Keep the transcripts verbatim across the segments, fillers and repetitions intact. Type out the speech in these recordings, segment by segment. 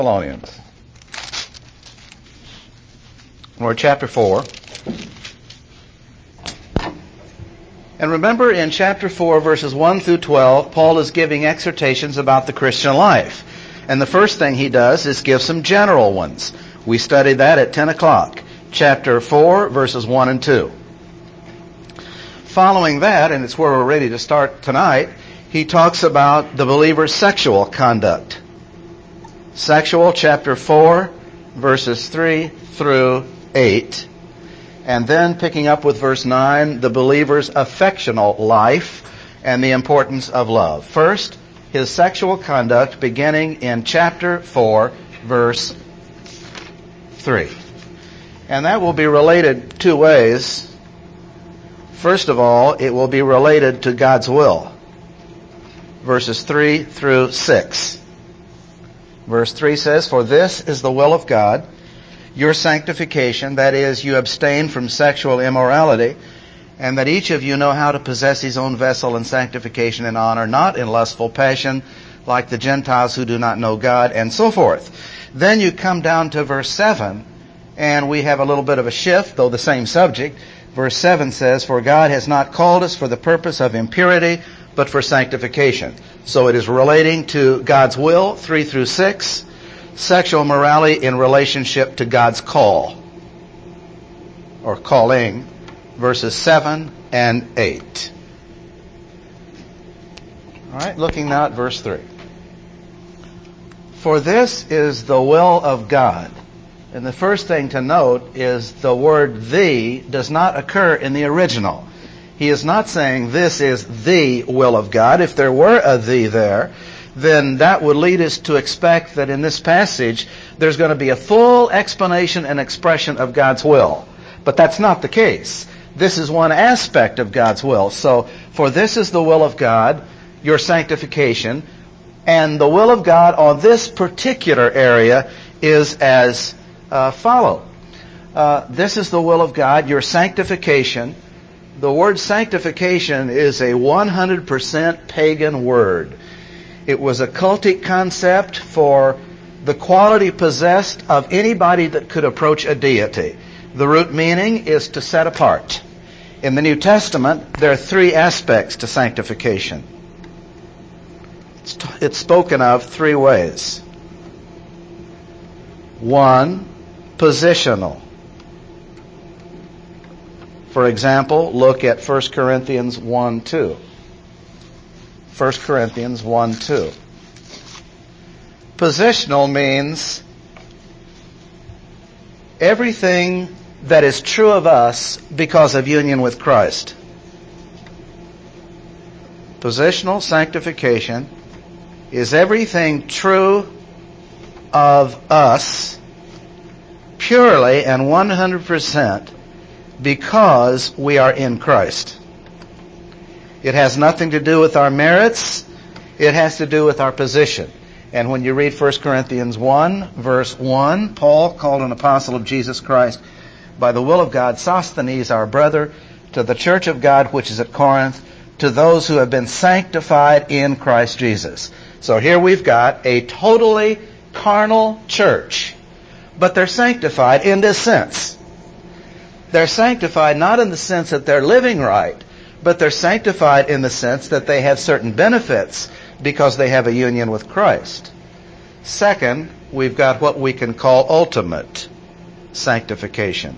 Thessalonians. Or chapter four. And remember, in chapter four, verses one through twelve, Paul is giving exhortations about the Christian life. And the first thing he does is give some general ones. We studied that at ten o'clock. Chapter four, verses one and two. Following that, and it's where we're ready to start tonight, he talks about the believer's sexual conduct. Sexual, chapter four, verses three through eight. And then picking up with verse nine, the believer's affectional life and the importance of love. First, his sexual conduct beginning in chapter four, verse three. And that will be related two ways. First of all, it will be related to God's will. Verses three through six. Verse three says, "For this is the will of God, your sanctification, that is, you abstain from sexual immorality, and that each of you know how to possess his own vessel in sanctification and honor, not in lustful passion, like the Gentiles who do not know God," and so forth. Then you come down to verse seven, and we have a little bit of a shift, though the same subject. Verse seven says, "For God has not called us for the purpose of impurity, but for sanctification." So it is relating to God's will, three through six. Sexual morality in relationship to God's call, or calling, verses seven and eight. All right, looking now at verse three. "For this is the will of God." And the first thing to note is the word "the" does not occur in the original. He is not saying this is the will of God. If there were a "the" there, then that would lead us to expect that in this passage there's going to be a full explanation and expression of God's will. But that's not the case. This is one aspect of God's will. So, for this is the will of God, your sanctification, and the will of God on this particular area is as uh, follows. Uh, this is the will of God, your sanctification. The word sanctification is a one hundred percent pagan word. It was a cultic concept for the quality possessed of anybody that could approach a deity. The root meaning is to set apart. In the New Testament, there are three aspects to sanctification. It's, t- it's spoken of three ways. One, positional. For example, look at First Corinthians one two. First Corinthians one two. Positional means everything that is true of us because of union with Christ. Positional sanctification is everything true of us purely and one hundred percent because we are in Christ. It has nothing to do with our merits. It has to do with our position. And when you read First Corinthians one, verse one, Paul, called an apostle of Jesus Christ by the will of God, Sosthenes, our brother, to the church of God which is at Corinth, to those who have been sanctified in Christ Jesus. So here we've got a totally carnal church, but they're sanctified in this sense. They're sanctified not in the sense that they're living right, but they're sanctified in the sense that they have certain benefits because they have a union with Christ. Second, we've got what we can call ultimate sanctification.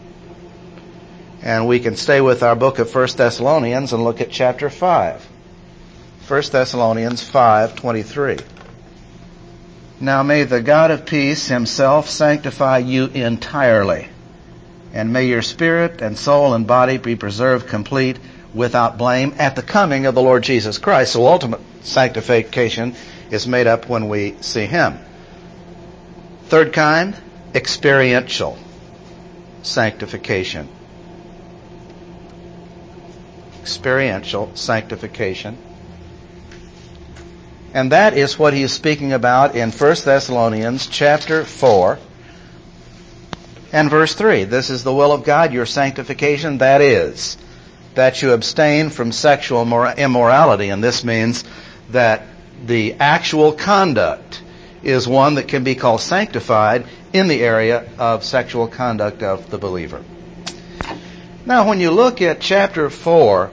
And we can stay with our book of First Thessalonians and look at chapter five. First Thessalonians five twenty-three. "Now may the God of peace himself sanctify you entirely, and may your spirit and soul and body be preserved complete without blame at the coming of the Lord Jesus Christ." So ultimate sanctification is made up when we see Him. Third kind, experiential sanctification. Experiential sanctification. And that is what he is speaking about in First Thessalonians chapter four and verse three. "This is the will of God, your sanctification, that is, that you abstain from sexual immorality." And this means that the actual conduct is one that can be called sanctified in the area of sexual conduct of the believer. Now, when you look at chapter four,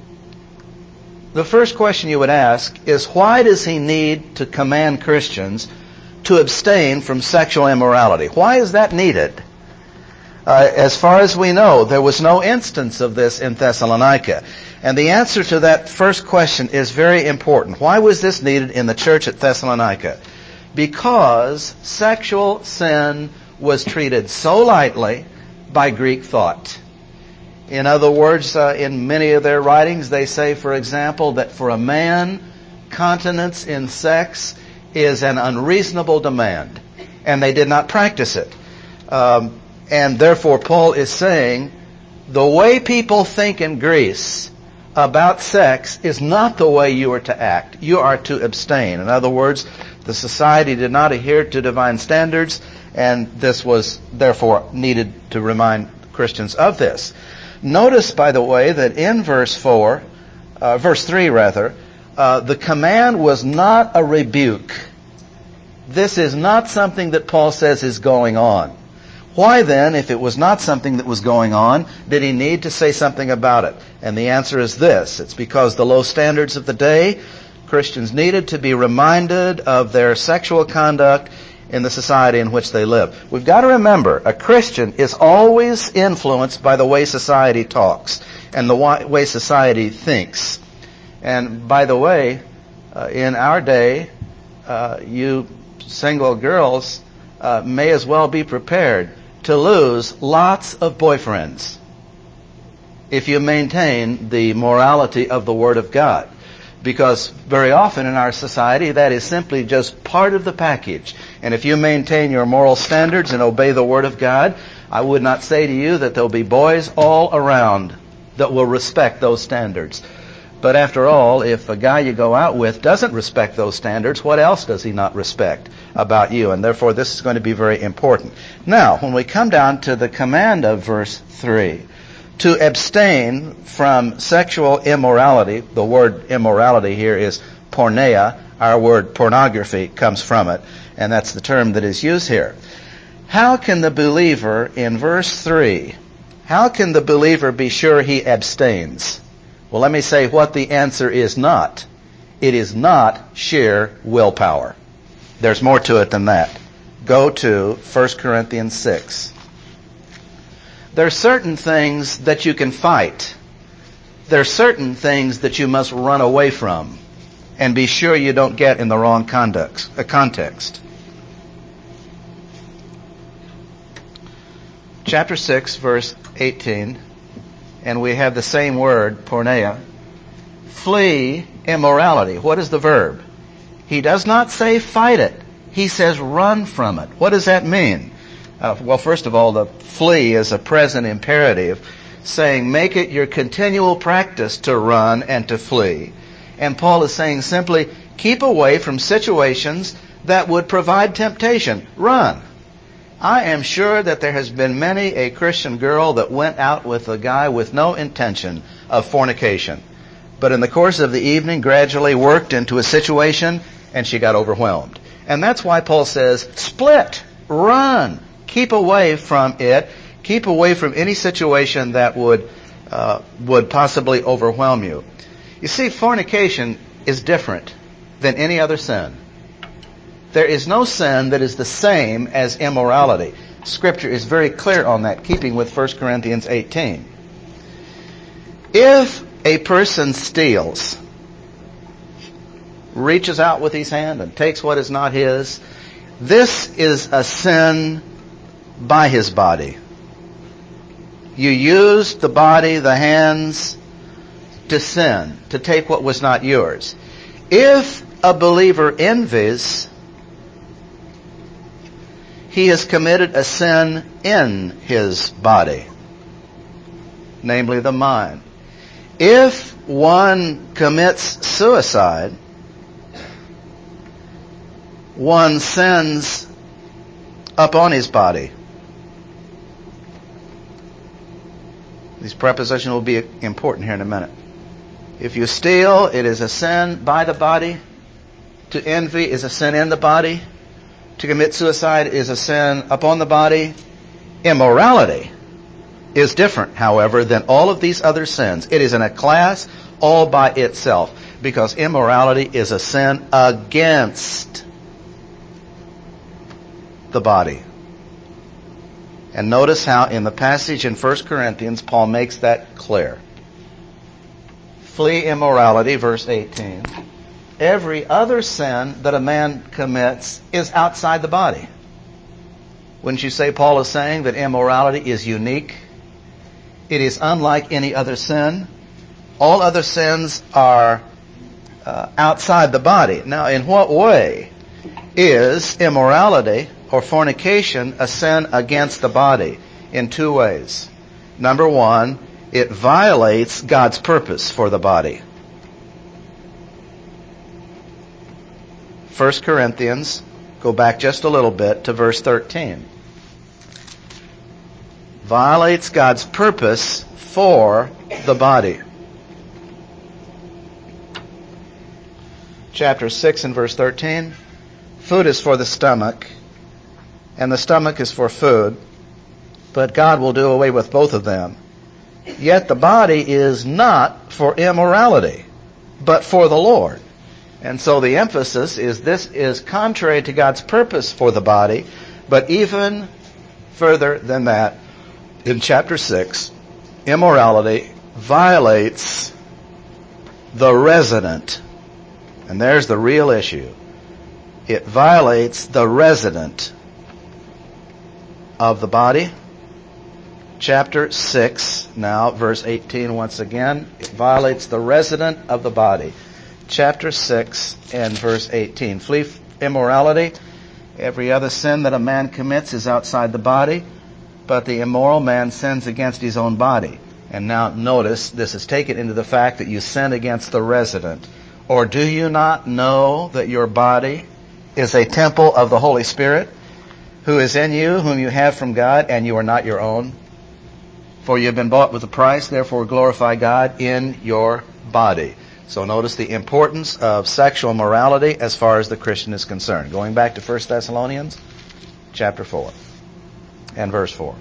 the first question you would ask is, why does he need to command Christians to abstain from sexual immorality? Why is that needed? Uh, as far as we know, there was no instance of this in Thessalonica. And the answer to that first question is very important. Why was this needed in the church at Thessalonica? Because sexual sin was treated so lightly by Greek thought. In other words, uh, in many of their writings, they say, for example, that for a man, continence in sex is an unreasonable demand, and they did not practice it. Um, and therefore, Paul is saying, the way people think in Greece about sex is not the way you are to act. You are to abstain. In other words, the society did not adhere to divine standards, and this was therefore needed to remind Christians of this. Notice, by the way, that in verse four, uh, verse three rather, uh, the command was not a rebuke. This is not something that Paul says is going on. Why then, if it was not something that was going on, did he need to say something about it? And the answer is this. It's because the low standards of the day, Christians needed to be reminded of their sexual conduct in the society in which they live. We've got to remember, a Christian is always influenced by the way society talks and the way society thinks. And by the way, uh, in our day, uh, you single girls uh, may as well be prepared to lose lots of boyfriends if you maintain the morality of the Word of God. Because very often in our society, that is simply just part of the package. And if you maintain your moral standards and obey the Word of God, I would not say to you that there'll be boys all around that will respect those standards. But after all, if a guy you go out with doesn't respect those standards, what else does he not respect about you? And therefore, this is going to be very important. Now, when we come down to the command of verse three, to abstain from sexual immorality, the word immorality here is porneia. Our word pornography comes from it, and that's the term that is used here. How can the believer, in verse three, how can the believer be sure he abstains? Well, let me say what the answer is not. It is not sheer willpower. There's more to it than that. Go to First Corinthians six. There are certain things that you can fight. There are certain things that you must run away from and be sure you don't get in the wrong context. Uh, context. Chapter six, verse eighteen. And we have the same word, porneia. Flee immorality. What is the verb? He does not say fight it. He says run from it. What does that mean? Uh, well, first of all, the flee is a present imperative, saying make it your continual practice to run and to flee. And Paul is saying simply keep away from situations that would provide temptation. Run. I am sure that there has been many a Christian girl that went out with a guy with no intention of fornication, but in the course of the evening gradually worked into a situation and she got overwhelmed. And that's why Paul says, split, run, keep away from it, keep away from any situation that would uh, would possibly overwhelm you. You see, fornication is different than any other sin. There is no sin that is the same as immorality. Scripture is very clear on that, keeping with First Corinthians eighteen. If a person steals, reaches out with his hand and takes what is not his, this is a sin by his body. You used the body, the hands, to sin, to take what was not yours. If a believer envies, he has committed a sin in his body, namely the mind. If one commits suicide, one sins upon his body. These prepositions will be important here in a minute. If you steal, it is a sin by the body. To envy is a sin in the body. to commit suicide is a sin upon the body. Immorality is different, however, than all of these other sins. It is in a class all by itself, because immorality is a sin against the body. And notice how in the passage in First Corinthians, Paul makes that clear. Flee immorality, verse eighteen. Every other sin that a man commits is outside the body. Wouldn't you say Paul is saying that immorality is unique? It is unlike any other sin. All other sins are uh, outside the body. Now, in what way is immorality or fornication a sin against the body? In two ways. Number one, it violates God's purpose for the body. First Corinthians, go back just a little bit to verse thirteen. Violates God's purpose for the body. Chapter six and verse thirteen. Food is for the stomach, and the stomach is for food, but God will do away with both of them. Yet the body is not for immorality, but for the Lord. And so the emphasis is this is contrary to God's purpose for the body, but even further than that, in chapter six, immorality violates the resident. And there's the real issue. It violates the resident of the body. Chapter six, now, verse eighteen once again. It violates the resident of the body. Chapter six and verse eighteen. Flee immorality. Every other sin that a man commits is outside the body, but the immoral man sins against his own body. And now notice, this is taken into the fact that you sin against the resident. Or do you not know that your body is a temple of the Holy Spirit, who is in you, whom you have from God, and you are not your own? For you have been bought with a price, therefore glorify God in your body. So notice the importance of sexual morality as far as the Christian is concerned. Going back to First Thessalonians chapter four and verse four.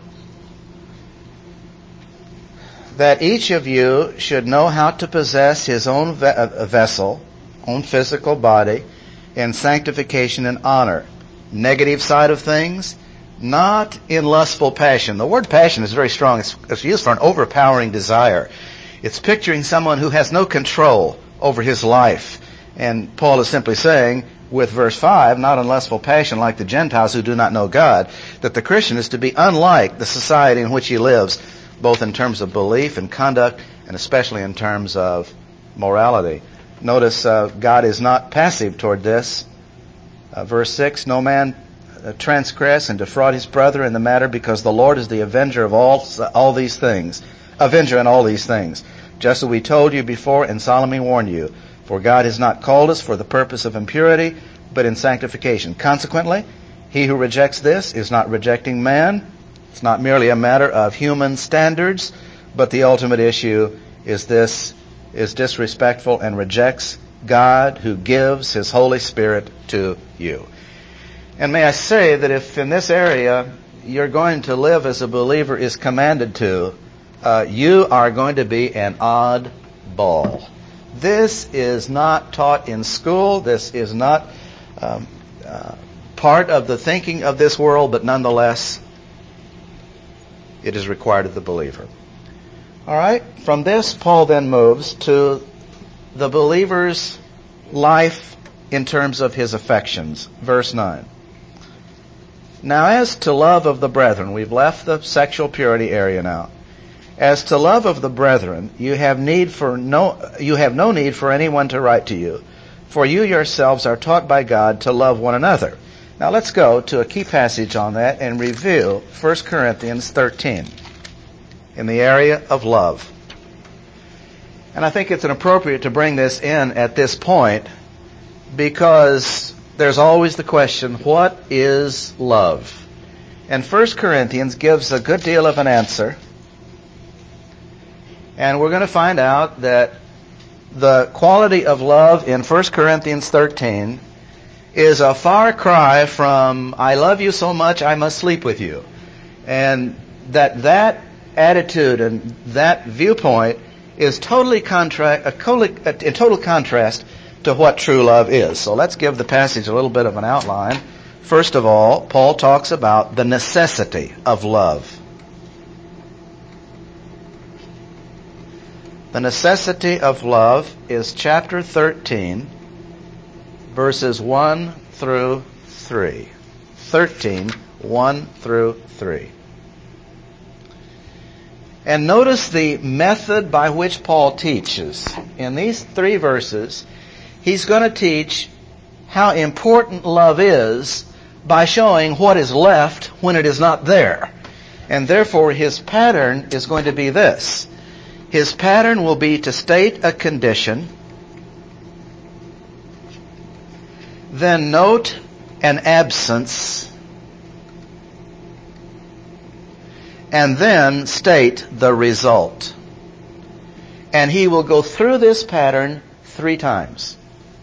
That each of you should know how to possess his own vessel, own physical body, in sanctification and honor. Negative side of things, not in lustful passion. The word passion is very strong. It's, it's used for an overpowering desire. It's picturing someone who has no control over his life. And Paul is simply saying, with verse five, not in lustful passion like the Gentiles who do not know God, that the Christian is to be unlike the society in which he lives, both in terms of belief and conduct, and especially in terms of morality. Notice uh, God is not passive toward this. Uh, verse six, no man uh, transgress and defraud his brother in the matter, because the Lord is the avenger of all all these things. Avenger in all these things. Just as we told you before and solemnly warned you, for God has not called us for the purpose of impurity, but in sanctification. Consequently, he who rejects this is not rejecting man. It's not merely a matter of human standards, but the ultimate issue is this, is disrespectful and rejects God who gives his Holy Spirit to you. And may I say that if in this area you're going to live as a believer is commanded to, uh, you are going to be an odd ball. This is not taught in school. This is not um, uh, part of the thinking of this world, but nonetheless, it is required of the believer. All right. From this, Paul then moves to the believer's life in terms of his affections. Verse nine. Now, as to love of the brethren, we've left the sexual purity area now. As to love of the brethren, you have need for no, you have no need for anyone to write to you, for you yourselves are taught by God to love one another. Now let's go to a key passage on that and review First Corinthians thirteen in the area of love. And I think it's inappropriate to bring this in at this point, because there's always the question, what is love? And First Corinthians gives a good deal of an answer. And we're going to find out that the quality of love in First Corinthians thirteen is a far cry from I love you so much I must sleep with you. And that that attitude and that viewpoint is totally contra- a, in total contrast to what true love is. So let's give the passage a little bit of an outline. First of all, Paul talks about the necessity of love. The necessity of love is chapter thirteen, verses one through three. thirteen, one through three. And notice the method by which Paul teaches. In these three verses, he's going to teach how important love is by showing what is left when it is not there. And therefore, his pattern is going to be this. His pattern will be to state a condition, then note an absence, and then state the result. And he will go through this pattern three times.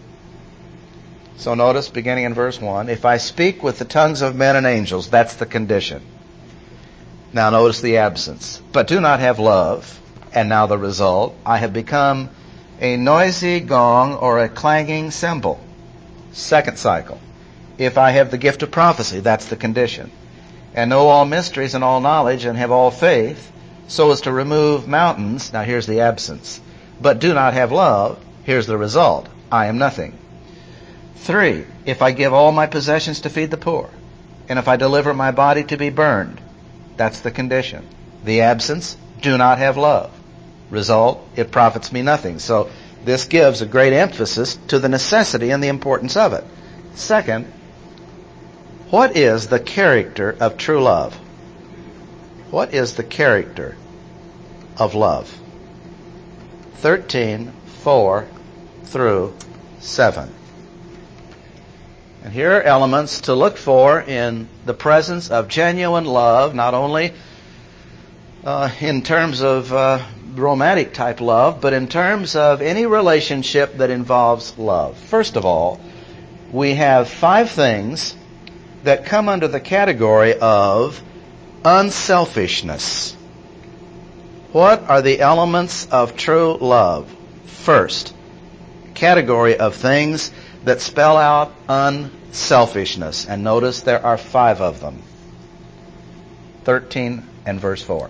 So notice, beginning in verse one, if I speak with the tongues of men and angels, that's the condition. Now notice the absence. But do not have love. And now the result, I have become a noisy gong or a clanging cymbal. Second cycle. If I have the gift of prophecy, that's the condition. And know all mysteries and all knowledge and have all faith, so as to remove mountains. Now here's the absence. But do not have love. Here's the result. I am nothing. Three, if I give all my possessions to feed the poor, and if I deliver my body to be burned, that's the condition. The absence, do not have love. Result, it profits me nothing. So this gives a great emphasis to the necessity and the importance of it. Second, what is the character of true love? What is the character of love? thirteen, four through seven. And here are elements to look for in the presence of genuine love, not only uh, in terms of uh, romantic type love, but in terms of any relationship that involves love. First of all, we have five things that come under the category of unselfishness. What are the elements of true love? First, category of things that spell out unselfishness. And notice there are five of them. thirteen and verse four.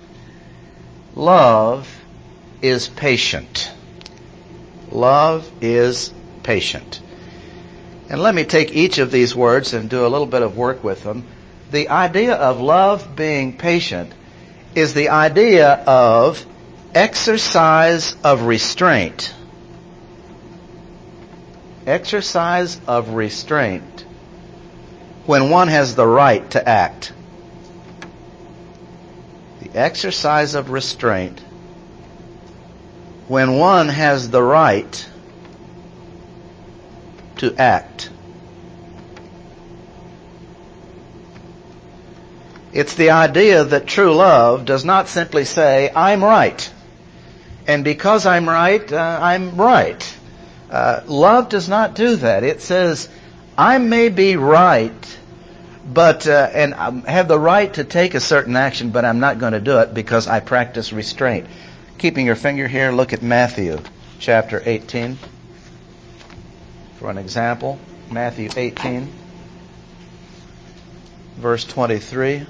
Love is patient. Love is patient. And let me take each of these words and do a little bit of work with them. The idea of love being patient is the idea of exercise of restraint. Exercise of restraint when one has the right to act. The exercise of restraint when one has the right to act. It's the idea that true love does not simply say, I'm right. And because I'm right, uh, I'm right. Uh, love does not do that. It says, I may be right, but uh, and I have the right to take a certain action, but I'm not going to do it because I practice restraint. Keeping your finger here, look at Matthew chapter eighteen. For an example, Matthew eighteen, verse twenty-three.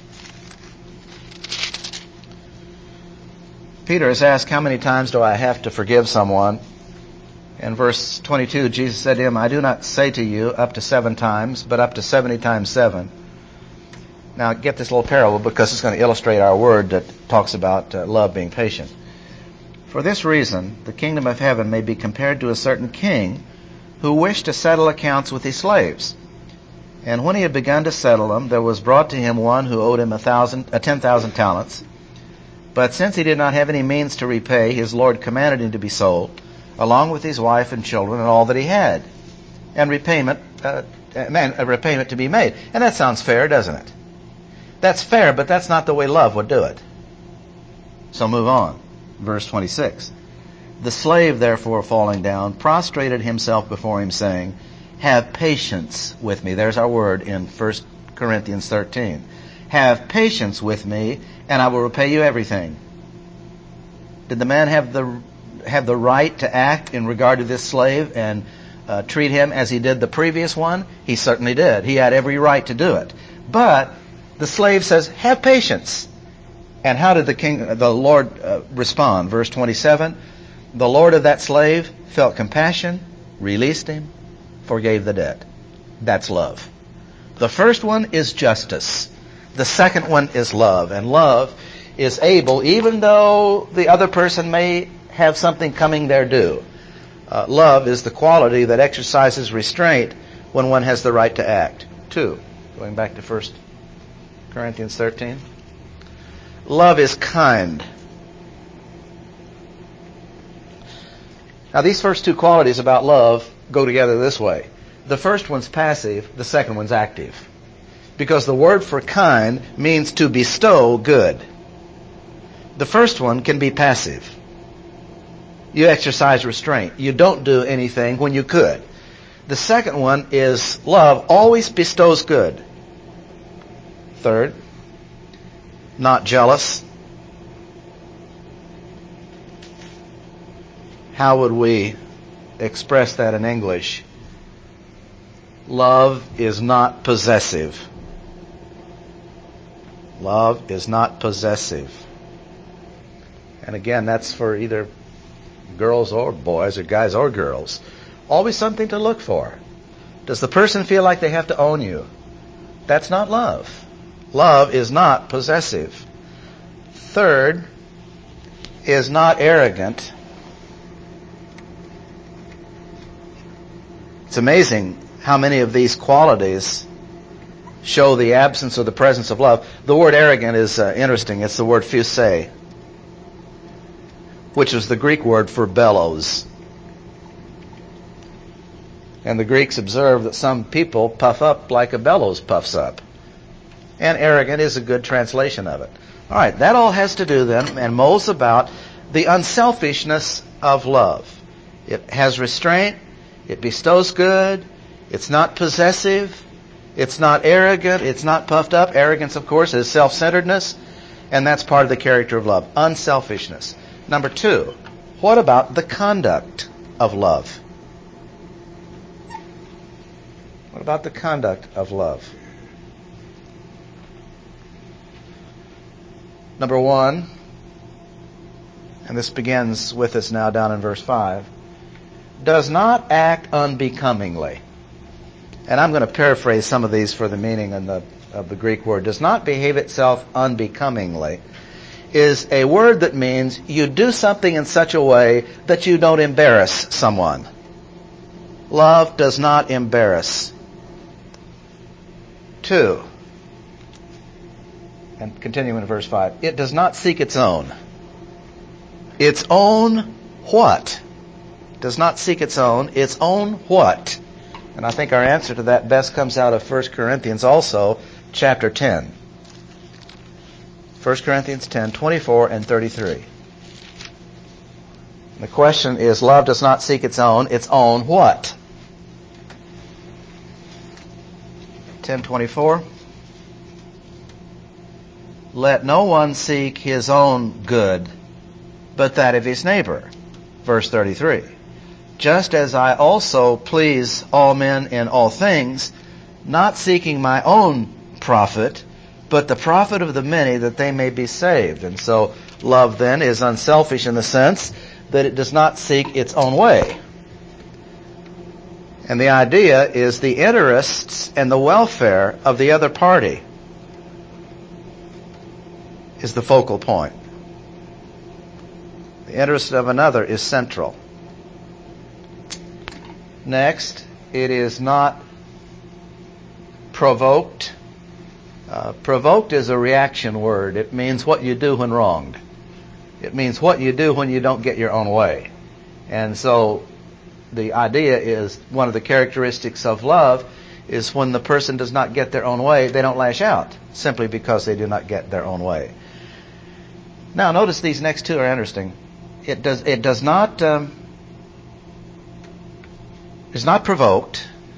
Peter is asked, how many times do I have to forgive someone? In verse twenty-two, Jesus said to him, I do not say to you up to seven times, but up to seventy times seven. Now get this little parable because it's going to illustrate our word that talks about uh, love being patient. For this reason, the kingdom of heaven may be compared to a certain king who wished to settle accounts with his slaves. And when he had begun to settle them, there was brought to him one who owed him a thousand, uh, ten thousand talents. But since he did not have any means to repay, his Lord commanded him to be sold, along with his wife and children and all that he had, and repayment, uh, man, a repayment to be made. And that sounds fair, doesn't it? That's fair, but that's not the way love would do it. So move on. Verse twenty-six. The slave, therefore, falling down, prostrated himself before him, saying, have patience with me. There's our word in First Corinthians thirteen. Have patience with me, and I will repay you everything. Did the man have the have the right to act in regard to this slave and uh, treat him as he did the previous one? He certainly did. He had every right to do it. But the slave says, have patience. And how did the king, the Lord uh, respond? Verse twenty-seven, the Lord of that slave felt compassion, released him, forgave the debt. That's love. The first one is justice. The second one is love. And love is able, even though the other person may have something coming their due. Uh, love is the quality that exercises restraint when one has the right to act. Two, going back to First Corinthians thirteen. Love is kind. Now these first two qualities about love go together this way. The first one's passive, the second one's active. Because the word for kind means to bestow good. The first one can be passive. You exercise restraint. You don't do anything when you could. The second one is love always bestows good. Third, not jealous. How would we express that in English? Love is not possessive. Love is not possessive. And again, that's for either girls or boys, or guys or girls. Always something to look for. Does the person feel like they have to own you? That's not love. Love is not possessive. Third, is not arrogant. It's amazing how many of these qualities show the absence or the presence of love. The word arrogant is uh, interesting. It's the word phusei, which is the Greek word for bellows. And the Greeks observed that some people puff up like a bellows puffs up. And arrogant is a good translation of it. All right, that all has to do then and molds about the unselfishness of love. It has restraint. It bestows good. It's not possessive. It's not arrogant. It's not puffed up. Arrogance, of course, is self-centeredness. And that's part of the character of love. Unselfishness. Number two, what about the conduct of love? What about the conduct of love? Number one, and this begins with us now down in verse five, does not act unbecomingly. And I'm going to paraphrase some of these for the meaning in the, of the Greek word. Does not behave itself unbecomingly is a word that means you do something in such a way that you don't embarrass someone. Love does not embarrass. Two, and continuing in verse five, it does not seek its own. Its own what? Does not seek its own. Its own what? And I think our answer to that best comes out of First Corinthians also, chapter ten. First Corinthians ten, twenty-four and thirty-three. The question is, love does not seek its own. Its own what? ten twenty-four. Let no one seek his own good, but that of his neighbor. Verse thirty-three. Just as I also please all men in all things, not seeking my own profit, but the profit of the many, that they may be saved. And so love then is unselfish in the sense that it does not seek its own way. And the idea is the interests and the welfare of the other party is the focal point. The interest of another is central. Next, it is not provoked. Uh, provoked is a reaction word. It means what you do when wronged. It means what you do when you don't get your own way. And so the idea is one of the characteristics of love is when the person does not get their own way, they don't lash out simply because they do not get their own way. Now notice these next two are interesting. It does it does not um, is not provoked.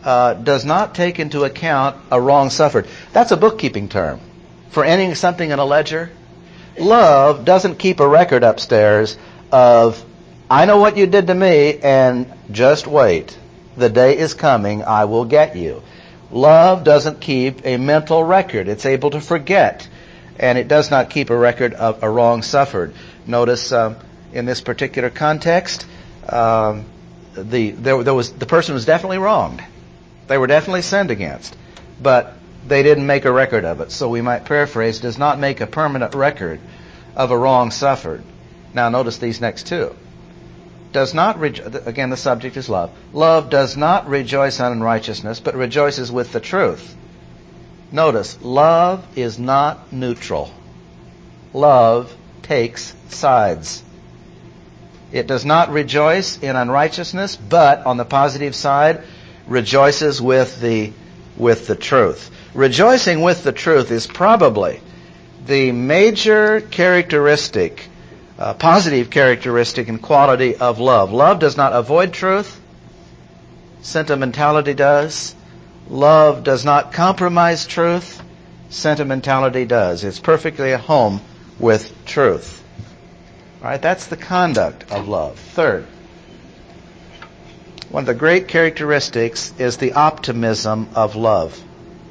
uh, does not take into account a wrong suffered. That's a bookkeeping term. For entering something in a ledger, love doesn't keep a record upstairs of, I know what you did to me, and just wait. The day is coming, I will get you. Love doesn't keep a mental record. It's able to forget, and it does not keep a record of a wrong suffered. Notice um, in this particular context, um, the there, there was the person was definitely wronged. They were definitely sinned against, but they didn't make a record of it. So we might paraphrase, does not make a permanent record of a wrong suffered. Now notice these next two. Does not, rejo- again the subject is love. Love does not rejoice in unrighteousness, but rejoices with the truth. Notice, love is not neutral. Love takes sides. It does not rejoice in unrighteousness, but on the positive side, rejoices with the with the truth. Rejoicing with the truth is probably the major characteristic, uh, positive characteristic and quality of love. Love does not avoid truth. Sentimentality does. Love does not compromise truth. Sentimentality does. It's perfectly at home with truth. All right, that's the conduct of love. Third, one of the great characteristics is the optimism of love.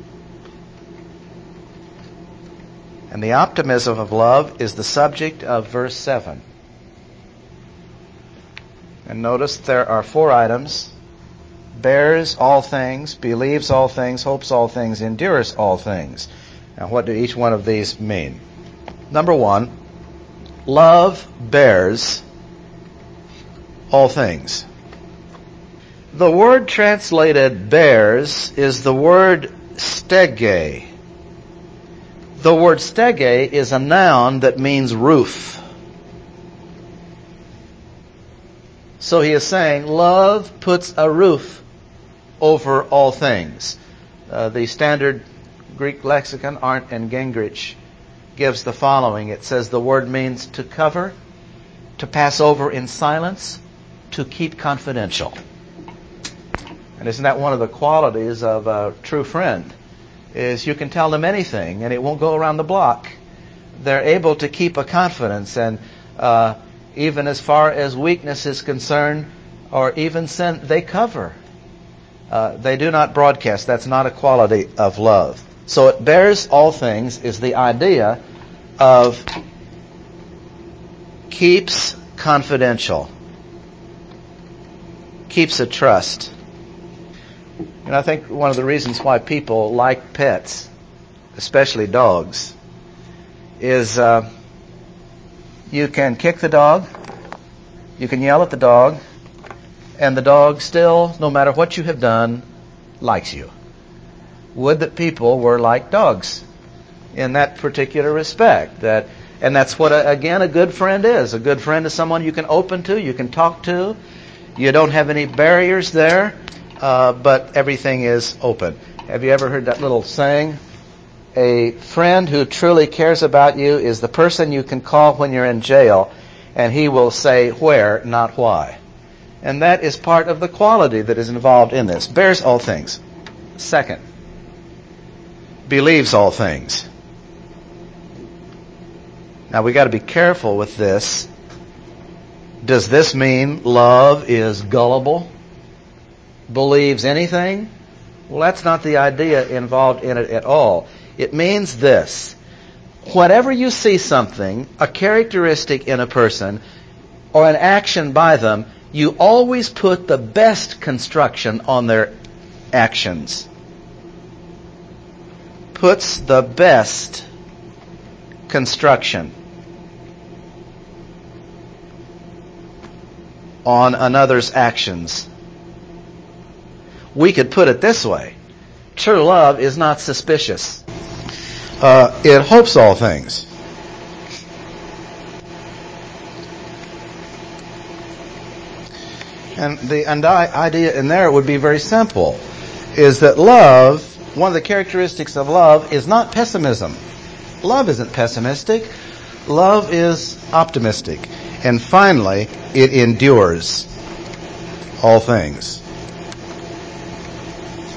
And the optimism of love is the subject of verse seven. And notice there are four items. Bears all things, believes all things, hopes all things, endures all things. Now what do each one of these mean? Number one, love bears all things. The word translated bears is the word stege. The word stege is a noun that means roof. So he is saying love puts a roof over all things. Uh, the standard Greek lexicon, Arndt and Gingrich, gives the following. It says the word means to cover, to pass over in silence, to keep confidential. And isn't that one of the qualities of a true friend? Is you can tell them anything and it won't go around the block. They're able to keep a confidence, and uh, even as far as weakness is concerned, or even sin, they cover. Uh, they do not broadcast. That's not a quality of love. So it bears all things is the idea of keeps confidential, keeps a trust. And I think one of the reasons why people like pets, especially dogs, is uh, you can kick the dog, you can yell at the dog, and the dog still, no matter what you have done, likes you. Would that people were like dogs in that particular respect. That, and that's what, a, again, a good friend is. A good friend is someone you can open to, you can talk to. You don't have any barriers there. Uh, but everything is open. Have you ever heard that little saying? A friend who truly cares about you is the person you can call when you're in jail, and he will say where, not why. And that is part of the quality that is involved in this. Bears all things. Second, believes all things. Now we got to be careful with this. Does this mean love is gullible? Believes anything? Well, that's not the idea involved in it at all. It means this. Whenever you see something, a characteristic in a person, or an action by them, you always put the best construction on their actions. Puts the best construction on another's actions. We could put it this way. True love is not suspicious. Uh, it hopes all things. And the and idea in there would be very simple, is that love, one of the characteristics of love is not pessimism. Love isn't pessimistic. Love is optimistic. And finally, it endures all things.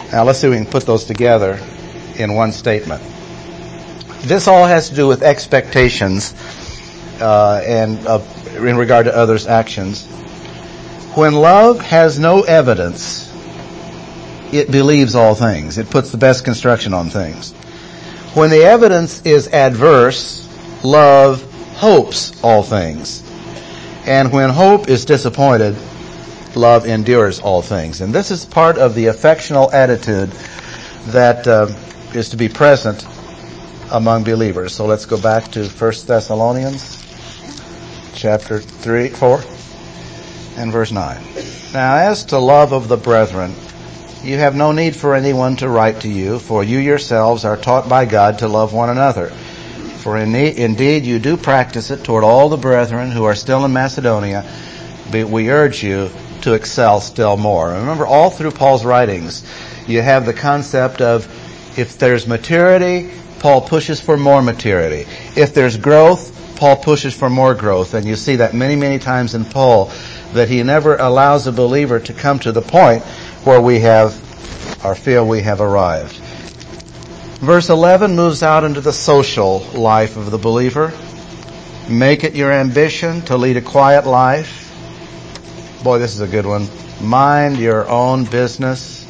Now let's see if we can put those together in one statement. This all has to do with expectations uh, and uh, in regard to others' actions. When love has no evidence, it believes all things. It puts the best construction on things. When the evidence is adverse, love hopes all things. And when hope is disappointed, love endures all things. And this is part of the affectional attitude that uh, is to be present among believers. So let's go back to First Thessalonians chapter three, four, and verse nine. Now, as to love of the brethren, you have no need for anyone to write to you, for you yourselves are taught by God to love one another. For in, indeed you do practice it toward all the brethren who are still in Macedonia, but we urge you to excel still more. Remember, all through Paul's writings, you have the concept of if there's maturity, Paul pushes for more maturity. If there's growth, Paul pushes for more growth. And you see that many, many times in Paul, that he never allows a believer to come to the point where we have, or feel we have arrived. Verse eleven moves out into the social life of the believer. Make it your ambition to lead a quiet life. Boy, this is a good one. Mind your own business.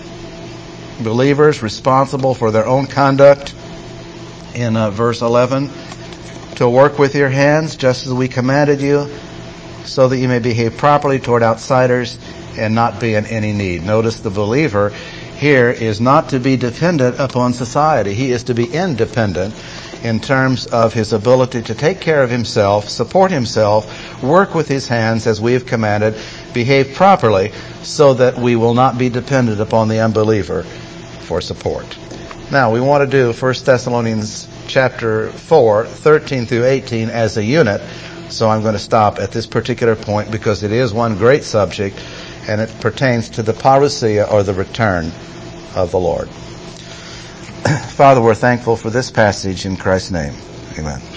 Believers responsible for their own conduct. In uh, verse eleven, to work with your hands just as we commanded you, so that you may behave properly toward outsiders and not be in any need. Notice the believer here is not to be dependent upon society. He is to be independent in terms of his ability to take care of himself, support himself, work with his hands as we have commanded, behave properly so that we will not be dependent upon the unbeliever for support. Now, we want to do First Thessalonians chapter four, thirteen through eighteen as a unit. So I'm going to stop at this particular point because it is one great subject and it pertains to the parousia, or the return of the Lord. Father, we're thankful for this passage in Christ's name. Amen.